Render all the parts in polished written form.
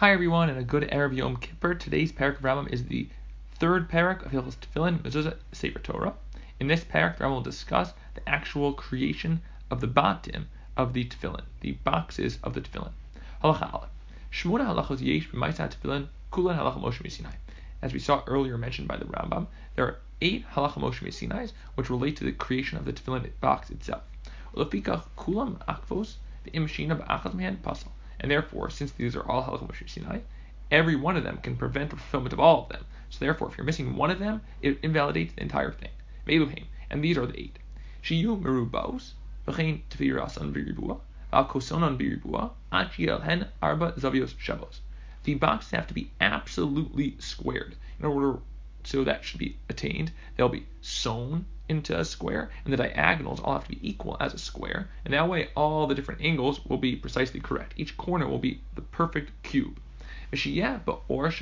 Hi everyone, and a good Erev Yom Kippur. Today's parak of Rambam is the third parak of Hilchos Tefillin, Mezuzah Sefer Torah. In this parak, Rambam will discuss the actual creation of the batim of the tefillin, the boxes of the tefillin. Halacha Aleph. Shmona halachos yesh b'maisa tefillin kulan halacha Moshe Sinai. As we saw earlier mentioned by the Rambam, there are 8 halacha Moshe Sinai which relate to the creation of the tefillin box itself. Ulefikach kulam akvos v'im shina b'achas mehan pasal. And therefore, since these are all halacha Moshe Sinai, every one of them can prevent the fulfillment of all of them. So therefore, if you're missing one of them, it invalidates the entire thing. Me'eluhem, and these are the 8. Shiyu merubaos, v'chein tefirasan b'ribua, v'al kosonon b'ribua, ad shielhen arba zavios shavos. The boxes have to be absolutely squared. In order so that should be attained, they'll be sewn into a square, and the diagonals all have to be equal as a square, and that way all the different angles will be precisely correct. Each corner will be the perfect cube. Number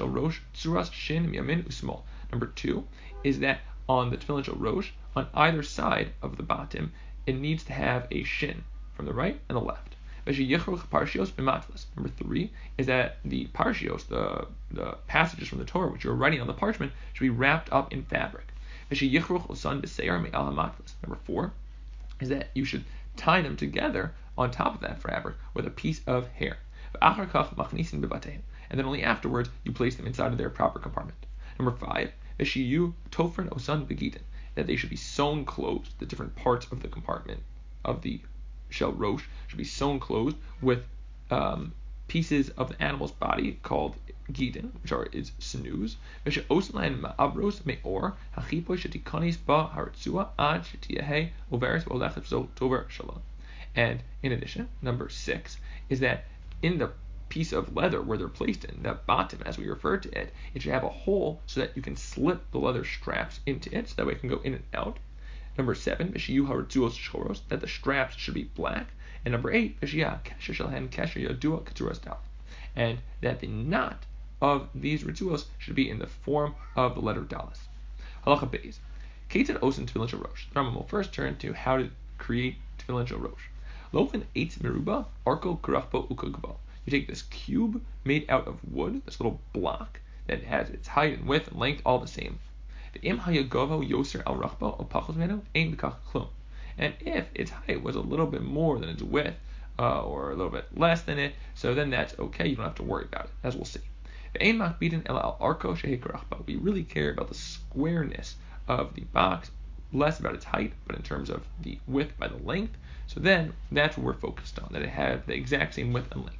2 is that on the tefillin shel rosh, on either side of the batim, it needs to have a shin from the right and the left. Number 3 is that the parshios, the passages from the Torah which you're writing on the parchment, should be wrapped up in fabric. Number 4 is that you should tie them together on top of that fabric with a piece of hair. And then only afterwards you place them inside of their proper compartment. Number 5, that they should be sewn closed. The different parts of the compartment of the shel rosh should be sewn closed with pieces of the animal's body called gidin, which are its sinews. And in addition, number 6 is that in the piece of leather where they're placed in, the batim, as we refer to it, it should have a hole so that you can slip the leather straps into it, so that way it can go in and out. Number 7, that the straps should be black. And number 8, and that the knot of these ritzuos should be in the form of the letter dalas. Halacha beis. Ketzad osin tefillin shel rosh. The Rambam will first turn to how to create tefillin shel rosh. Lochen eitz meruba arko karachbo ukagbo. You take this cube made out of wood, this little block that has its height and width and length all the same. And if its height was a little bit more than its width, or a little bit less than it, so then that's okay. You don't have to worry about it, as we'll see. We really care about the squareness of the box, less about its height, but in terms of the width by the length. So then that's what we're focused on, that it had the exact same width and length.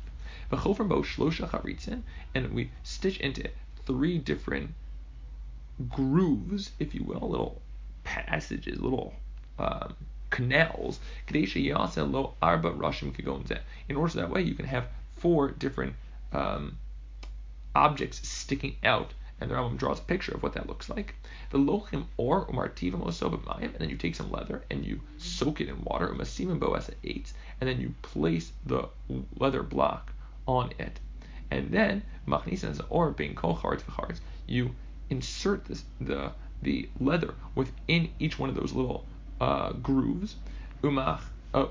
And we stitch into it 3 different grooves, if you will, little passages, little canals, in order so that way you can have 4 different objects sticking out, and the Rambam draws a picture of what that looks like. And then you take some leather and you soak it in water, and then you place the leather block on it, and then you insert the leather within each one of those little grooves, and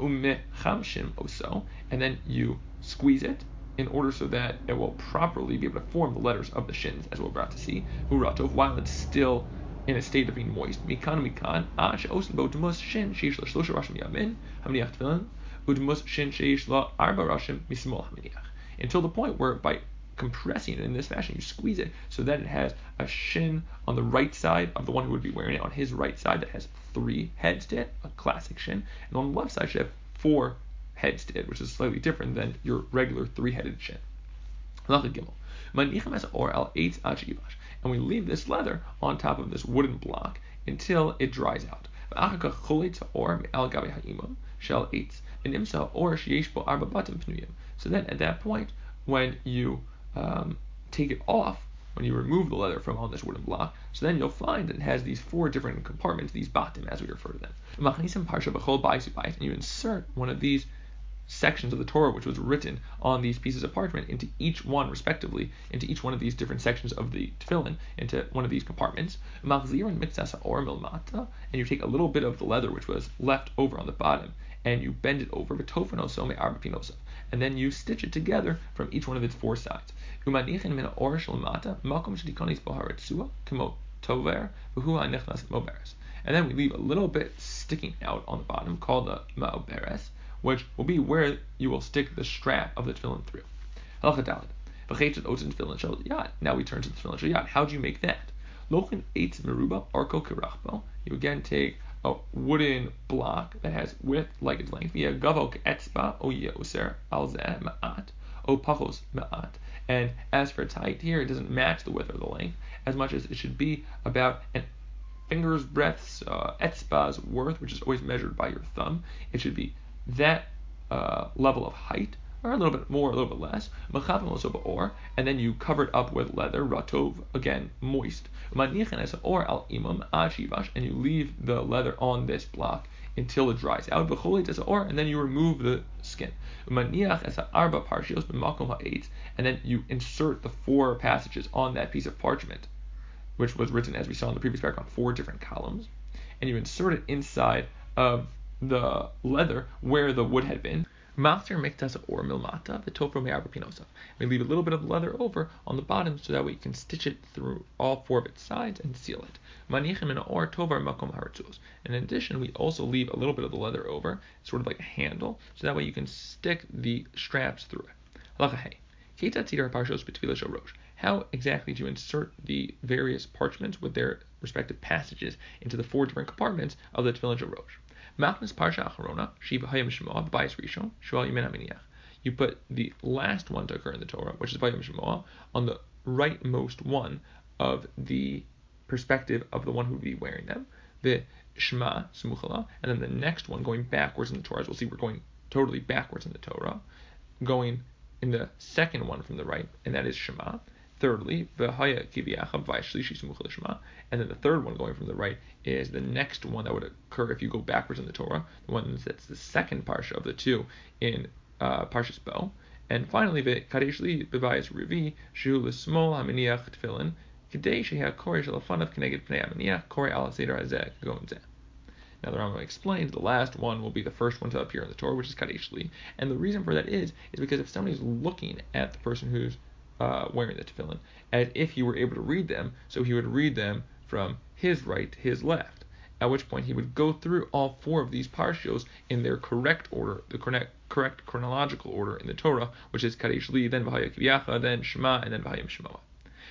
then you squeeze it in order so that it will properly be able to form the letters of the shins, as we're about to see, while it's still in a state of being moist. Until the point where, by compressing it in this fashion, you squeeze it so that it has a shin on the right side of the one who would be wearing it, on his right side, that has 3 heads to it, a classic shin, and on the left side should have 4 heads to it, which is slightly different than your regular 3-headed shin. And we leave this leather on top of this wooden block until it dries out. So then at that point, when you take it off, when you remove the leather from on this wooden block, so then you'll find that it has these 4 different compartments, these batim, as we refer to them. And you insert one of these sections of the Torah which was written on these pieces of parchment into each one, respectively, into each one of these different sections of the tefillin, into one of these compartments. And you take a little bit of the leather which was left over on the bottom, and you bend it over, and then you stitch it together from each one of its 4 sides. Umanichin min or shalmata makom shedikonis boharatzua kemo tover v'hu hanichnas moberes. And then we leave a little bit sticking out on the bottom called the ma'oberes, which will be where you will stick the strap of the tefillin through. Halacha daled. V'cheitzet otzin tefillin shel yad. Now we turn to the tefillin shel yad. How do you make that? Lochin eitz meruba arko kirachbo. You again take a wooden block that has width like its length. Via gavok etzba o yoser alzeh ma'at o pachos ma'at. And as for its height here, it doesn't match the width or the length as much as it should be about an finger's breadth's etzba's worth, which is always measured by your thumb. It should be that level of height, or a little bit more, a little bit less. And then you cover it up with leather, ratov, again moist. And you leave the leather on this block until it dries out. And then you remove the skin. And then you insert the 4 passages on that piece of parchment, which was written, as we saw in the previous paragraph, on 4 different columns. And you insert it inside of the leather where the wood had been. We leave a little bit of leather over on the bottom so that way you can stitch it through all 4 of its sides and seal it. In addition, we also leave a little bit of the leather over, sort of like a handle, so that way you can stick the straps through it. How exactly do you insert the various parchments with their respective passages into the 4 different compartments of the Tefillin Shel Rosh? You put the last one to occur in the Torah, which is Vayom Shemoah, on the rightmost one of the perspective of the one who would be wearing them, the Shema Smuchala, and then the next one going backwards in the Torah. As we'll see, we're going totally backwards in the Torah, going in the second one from the right, and that is Shema. Thirdly, V'haya Kiviyacha V'Shlishi Smuchal Shema, and then the third one going from the right is the next one that would occur if you go backwards in the Torah, the one that's the second parsha of the 2 in Parshas Bo. And finally, V'Kadesh Li B'Vayis Rivi Shu L'Smol HaMiniach Tefillin K'dei Sheha Korei Shalafanav K'neged Pnei HaMiniach Korei Al Seder Hazeh K'gon Zeh. Now the Rambam explains the last one will be the first one to appear in the Torah, which is Kadesh Li, and the reason for that is because if somebody's looking at the person who's wearing the tefillin as if he were able to read them, so he would read them from his right to his left, at which point he would go through all 4 of these parshios in their correct order, the correct chronological order in the Torah, which is Kadesh Li, then V'haya Kiviyacha, then Shema, and then V'hayim Shemoah.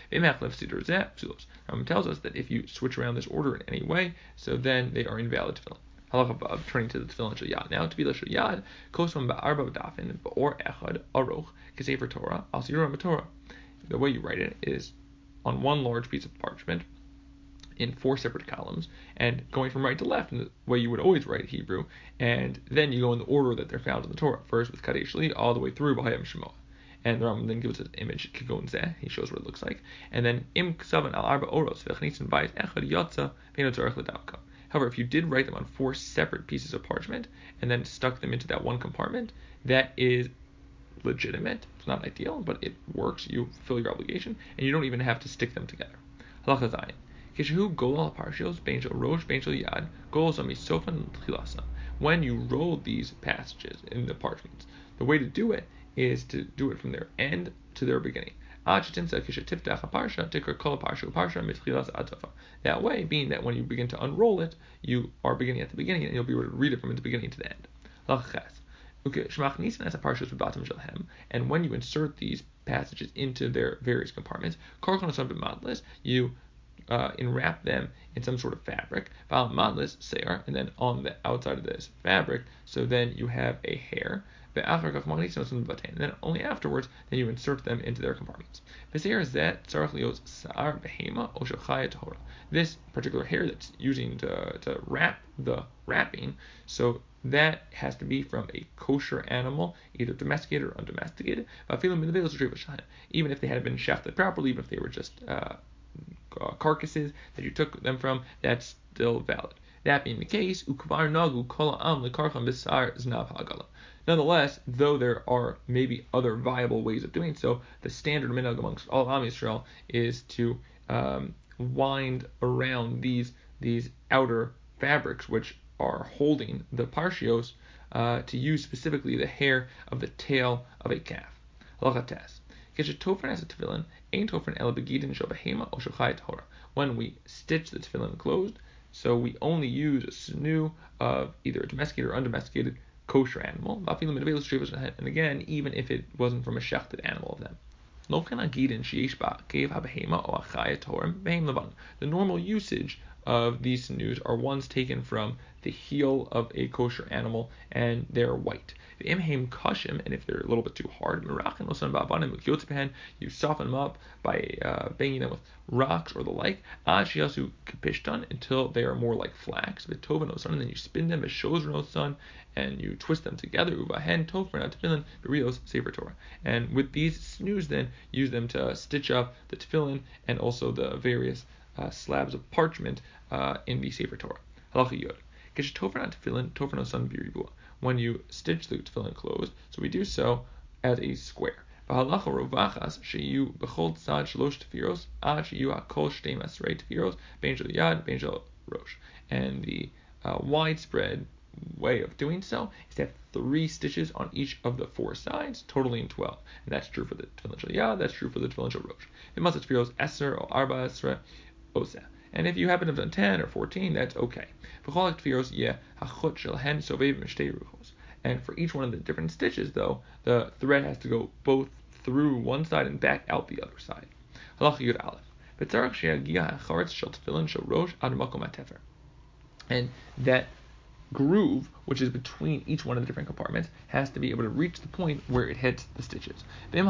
Rambam tells us that if you switch around this order in any way, so then they are invalid tefillin. Halacha Vav, turning to the tefillin shel yad. Now, tefillah shel yad, kosvam ba'arba dafin ba'or echad aroch k'sefer Torah al sidur b'Torah. The way you write it is on one large piece of parchment in 4 separate columns, and going from right to left in the way you would always write Hebrew, and then you go in the order that they're found in the Torah. First with Kadesh Li all the way through V'hayim Shemoah. And the Rambam then gives us an image, K'gon Zeh, he shows what it looks like. And then Im Ksavan al Arba Oros V'chnitzin Bayis Echad Yotza Ve'no Tzarech L'Davka. However, if you did write them on 4 separate pieces of parchment and then stuck them into that one compartment, that is legitimate. It's not ideal, but it works. You fulfill your obligation, and you don't even have to stick them together. Halacha Zayin. Kishu golal parshios bein shel rosh bein shel yad golos amisofan tchilasa. When you roll these passages in the parchments, the way to do it is to do it from their end to their beginning. That way, being that when you begin to unroll it, you are beginning at the beginning, and you'll be able to read it from the beginning to the end. And when you insert these passages into their various compartments, you enwrap them in some sort of fabric, and then on the outside of this fabric, so then you have a hair. And then only afterwards, then you insert them into their compartments. This particular hair that's using to wrap the wrapping, so that has to be from a kosher animal, either domesticated or undomesticated. Even if they had been shafted properly, even if they were just carcasses that you took them from, that's still valid. That being the case, nonetheless, though there are maybe other viable ways of doing so, the standard minhag amongst all Am Yisrael is to wind around these outer fabrics which are holding the parshios to use specifically the hair of the tail of a calf. Halacha Tes. When we stitch the tefillin closed, so we only use a sinew of either a domesticated or undomesticated kosher animal. And again, even if it wasn't from a shechted animal of them. The normal usage of these sinews are ones taken from the heel of a kosher animal, and they're white. And if they're a little bit too hard, you soften them up by banging them with rocks or the like, until they are more like flax. And then you spin them and you twist them together. And with these sinews, then use them to stitch up the tefillin and also the various slabs of parchment in the Sefer Torah. Halacha Yod. When you stitch the tefillin closed, so we do so as a square. And the widespread way of doing so is to have 3 stitches on each of the 4 sides, totaling 12. And that's true for the tefillin shel yad, that's true for the tefillin shel rosh. And if you happen to have done 10 or 14, that's okay. And for each one of the different stitches, though, the thread has to go both through one side and back out the other side. And that groove, which is between each one of the different compartments, has to be able to reach the point where it hits the stitches.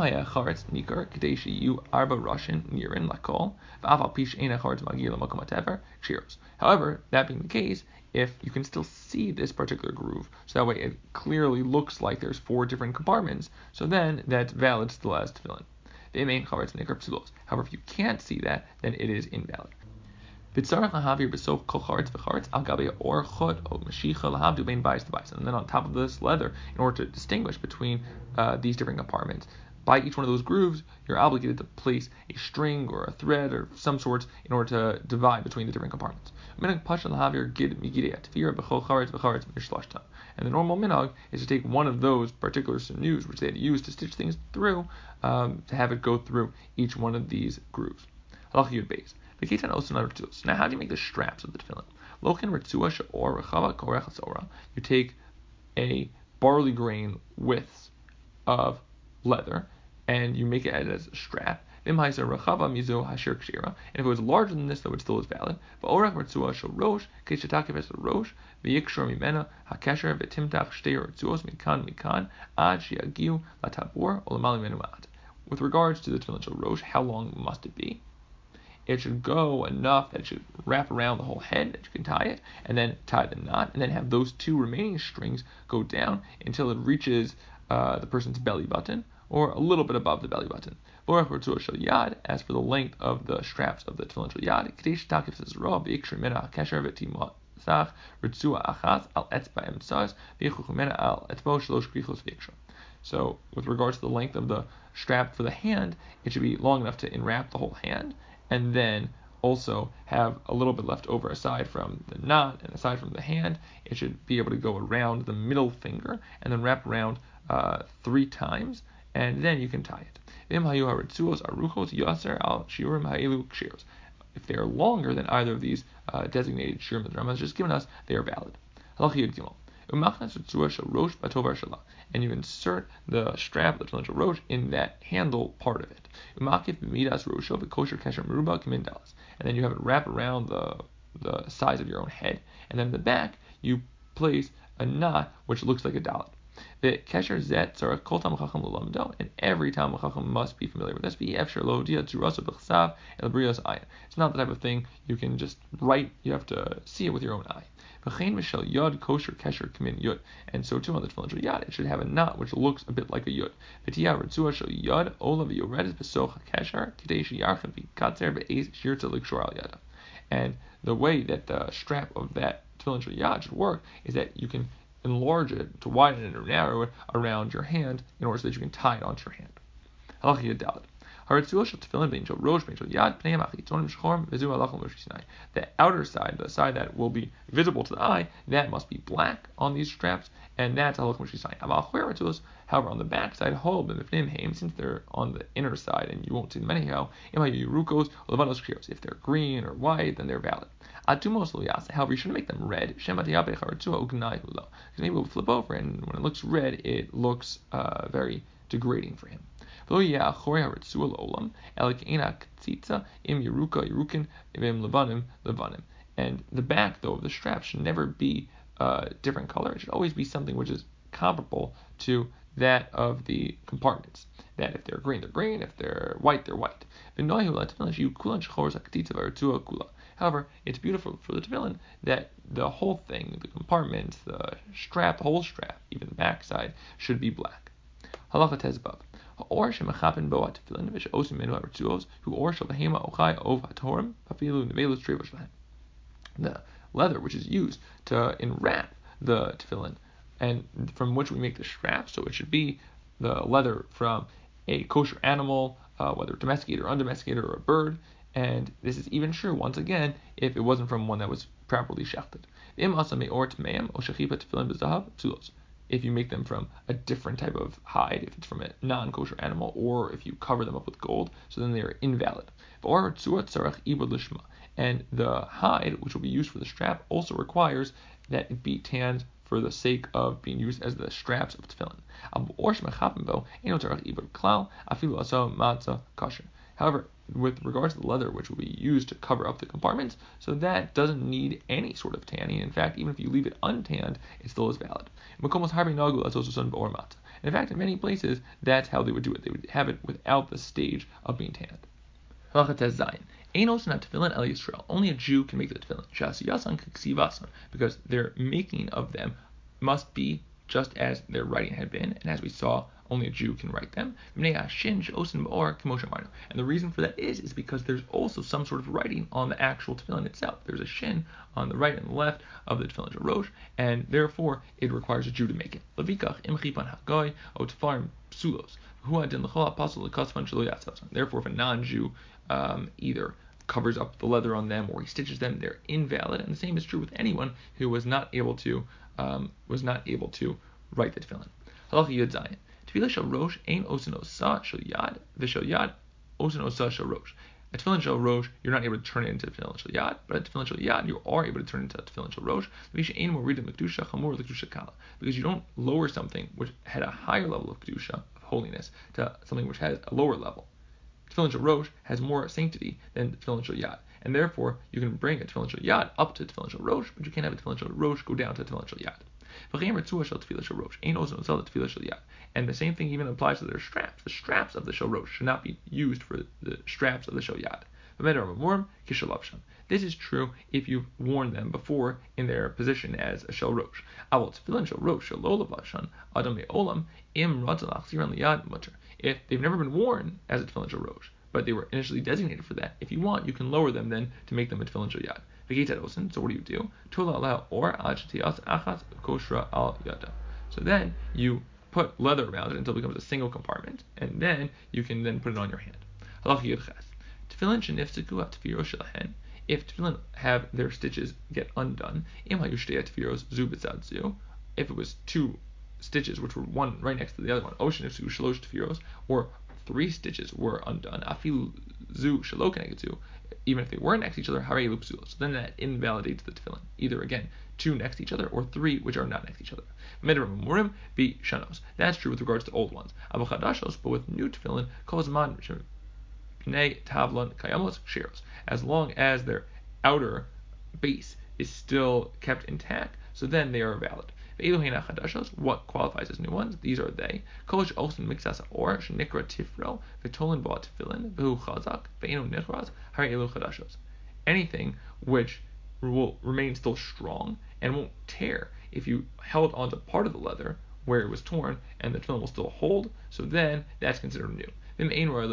However, that being the case, if you can still see this particular groove, so that way it clearly looks like there's 4 different compartments, so then that's valid still as tefillin. However, if you can't see that, then it is invalid. And then on top of this leather, in order to distinguish between these different compartments, by each one of those grooves, you're obligated to place a string or a thread or some sorts in order to divide between the different compartments. And the normal minhag is to take one of those particular sinews, which they had used to stitch things through, to have it go through each one of these grooves. Now, how do you make the straps of the tefillin? You take a barley grain width of leather and you make it as a strap. And if it was larger than this, though it still is valid. With regards to the tefillin shel rosh, how long must it be? It should go enough that it should wrap around the whole head, that you can tie it, and then tie the knot, and then have those 2 remaining strings go down until it reaches the person's belly button, or a little bit above the belly button. As for the length of the straps of the tefillin shel yad, so with regards to the length of the strap for the hand, it should be long enough to enwrap the whole hand, and then also have a little bit left over aside from the knot and aside from the hand. It should be able to go around the middle finger and then wrap around 3 times, and then you can tie it. If they are longer than either of these designated shirim that the Rambam has just given us, they are valid. And you insert the strap of the tefillin shel rosh in that handle part of it. And then you have it wrap around the size of your own head, and then in the back you place a knot which looks like a dalet. And every Talmid Chacham must be familiar with this. It's not the type of thing you can just write, you have to see it with your own eye. And so too on the tefillin shel yad, it should have a knot which looks a bit like a yud. And the way that the strap of that tefillin shel yad should work is that you can enlarge it, to widen it or narrow it around your hand in order so that you can tie it onto your hand. The outer side, the side that will be visible to the eye, that must be black on these straps, and that's halach Moshe Sinai. However, on the back side, since they're on the inner side and you won't see them anyhow, if they're green or white, then they're valid. However, you shouldn't make them red. Because maybe we'll flip over, and when it looks red, it looks very degrading for him. And the back, though, of the strap should never be a different color. It should always be something which is comparable to that of the compartments. That if they're green, they're green. If they're white, they're white. However, it's beautiful for the tefillin that the whole thing, the compartments, the strap, the whole strap, even the back side, should be black. Halacha tezbav. The leather which is used to enwrap the tefillin, and from which we make the strap, so it should be the leather from a kosher animal, whether domesticated or undomesticated, or a bird. And this is even true, once again, if it wasn't from one that was properly shechted. If you make them from a different type of hide, if it's from a non-kosher animal, or if you cover them up with gold, so then they are invalid. And the hide, which will be used for the strap, also requires that it be tanned for the sake of being used as the straps of tefillin. However, with regards to the leather, which will be used to cover up the compartments, so that doesn't need any sort of tanning. In fact, even if you leave it untanned, it still is valid. In fact, in many places, that's how they would do it. They would have it without the stage of being tanned. Only a Jew can make the tefillin. Because their making of them must be just as their writing had been, and as we saw, only a Jew can write them. And the reason for that is because there's also some sort of writing on the actual tefillin itself. There's a shin on the right and the left of the tefillin shel-rosh, and therefore it requires a Jew to make it. Therefore, if a non-Jew either covers up the leather on them or he stitches them, they're invalid. And the same is true with anyone who was not able to write the tefillin. Halacha Yud Zayin. Tefillah shel rosh ein osin osa shel yad v'shel yad osin osa shel rosh. A tefillin shel rosh, you're not able to turn it into tefillin shel yad, but a tefillin shel yad, you are able to turn it into tefillin shel rosh. Because you don't lower something which had a higher level of kedusha, of holiness, to something which has a lower level. Tefillin shel rosh has more sanctity than tefillin shel yad, and therefore you can bring a tefillin shel yad up to tefillin shel rosh, but you can't have a tefillin shel rosh go down to tefillin shel yad. And the same thing even applies to their straps. The straps of the shel rosh should not be used for the straps of the shel yad. This is true if you've worn them before in their position as a shel rosh. If they've never been worn as a tefillin shel rosh, but they were initially designated for that, if you want, you can lower them then to make them a tefillin shel yad. So what do you do? So then you put leather around it until it becomes a single compartment, and then you can then put it on your hand. If tefillin have their stitches get undone, if it was two stitches which were one right next to the other one, or three stitches were undone, even if they were next to each other, so then that invalidates the tefillin. Either again, two next to each other, or three which are not next to each other. That's true with regards to old ones. But with new tefillin, as long as their outer base is still kept intact, so then they are valid. What qualifies as new ones? These are they. Anything which will remain still strong and won't tear if you held onto part of the leather where it was torn, and the tefillin will still hold, so then that's considered new. But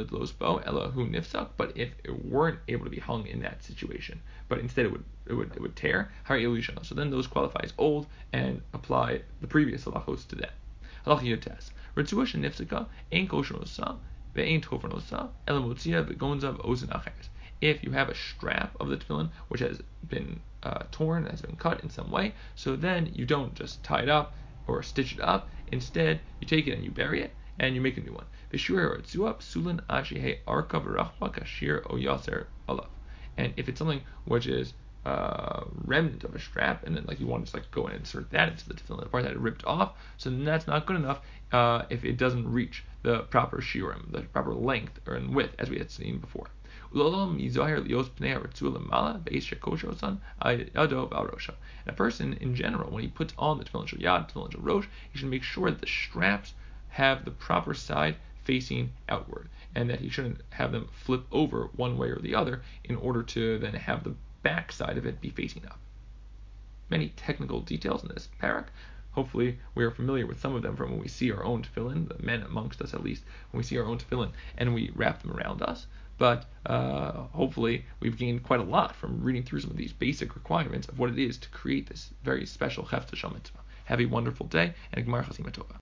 if it weren't able to be hung in that situation, but instead it would tear, so then those qualify as old and apply the previous halachos to them. If you have a strap of the tefillin which has been torn, has been cut in some way, so then you don't just tie it up or stitch it up. Instead, you take it and you bury it, and you make a new one. And if it's something which is remnant of a strap, and then like you want to just like go and insert that into the tefillin, the part that it ripped off, so then that's not good enough if it doesn't reach the proper shiurim, the proper length or in width, as we had seen before. And a person in general, when he puts on the tefillin shel yad, tefillin shel rosh, he should make sure that the straps have the proper side facing outward, and that he shouldn't have them flip over one way or the other in order to then have the back side of it be facing up. Many technical details in this parak. Hopefully we are familiar with some of them from when we see our own tefillin, the men amongst us at least, when we see our own tefillin and we wrap them around us. But hopefully we've gained quite a lot from reading through some of these basic requirements of what it is to create this very special Hefta Shel Mitzvah. Have a wonderful day, and a Gemar Chasima Tova.